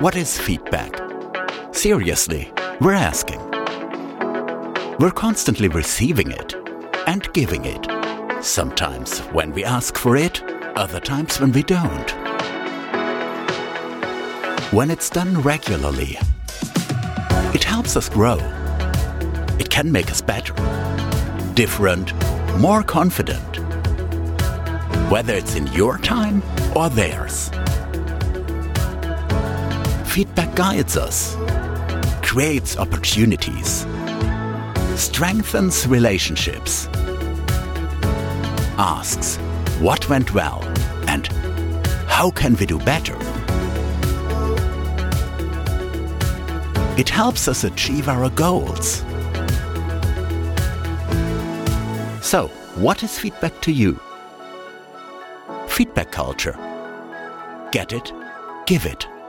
What is feedback? Seriously, we're asking. We're constantly receiving it and giving it. Sometimes when we ask for it, other times when we don't. When it's done regularly, it helps us grow. It can make us better, different, more confident. Whether it's in your time or theirs. Feedback guides us, creates opportunities, strengthens relationships, asks what went well and how can we do better. It helps us achieve our goals. So, what is feedback to you? Feedback culture. Get it, give it.